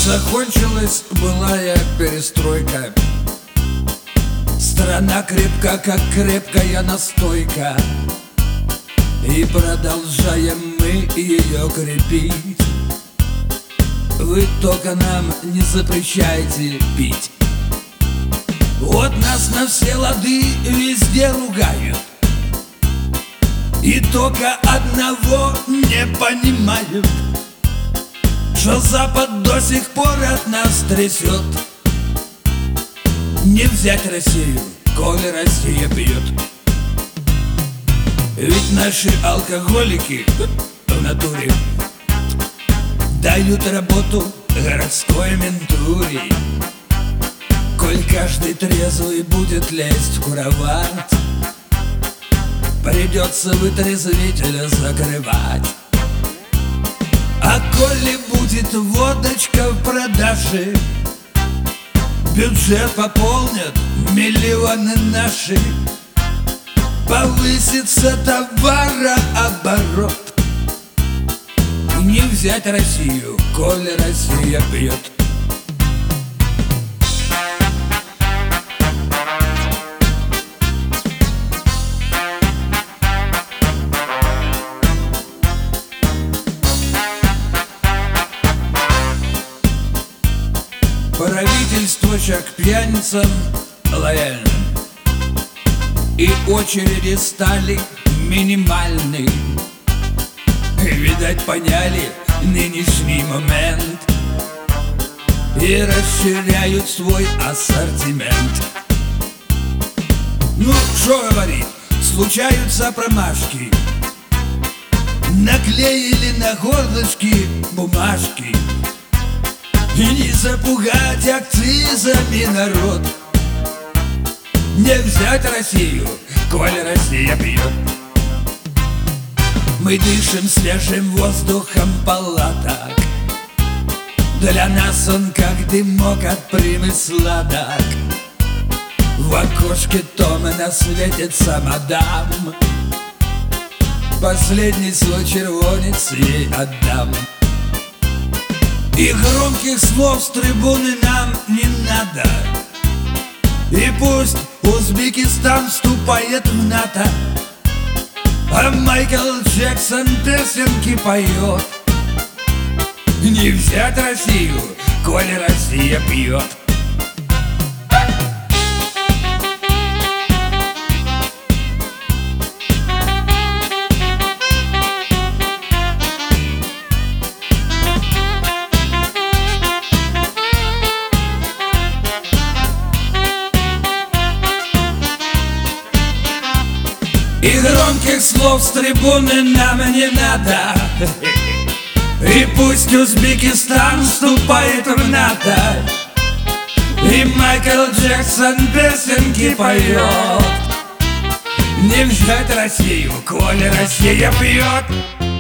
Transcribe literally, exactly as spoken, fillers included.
Закончилась былая перестройка. Страна крепка, как крепкая настойка, и продолжаем мы ее крепить. Вы только нам не запрещайте пить. Вот нас на все лады везде ругают, и только одного не понимают, что Запад до сих пор от нас трясет. Не взять Россию, коли Россия пьет. Ведь наши алкоголики в натуре дают работу городской ментуре. Коль каждый трезвый будет лезть в кровать, придется вытрезвителя закрывать. А коли будет водочка в продаже, бюджет пополнят миллионы наши, повысится товарооборот. Не взять Россию, коли Россия пьет. Правительство к пьяницам лояльно, и очереди стали минимальны. Видать, поняли нынешний момент и расширяют свой ассортимент. Ну, что говорить, случаются промашки. Наклеили на горлышки бумажки, и не запугать акцизами народ. Не взять Россию, коли Россия пьет. Мы дышим свежим воздухом палаток, для нас он как дымок от примы сладок. В окошке томно светится мадам, последний свой червонец ей отдам. И громких слов с трибуны нам не надо, и пусть Узбекистан вступает в НАТО, а Майкл Джексон песенки поет. Не взять Россию, коли Россия пьет. И громких слов с трибуны нам не надо, и пусть Узбекистан вступает в НАТО, и Майкл Джексон песенки поет. Не взять Россию, коли Россия пьет.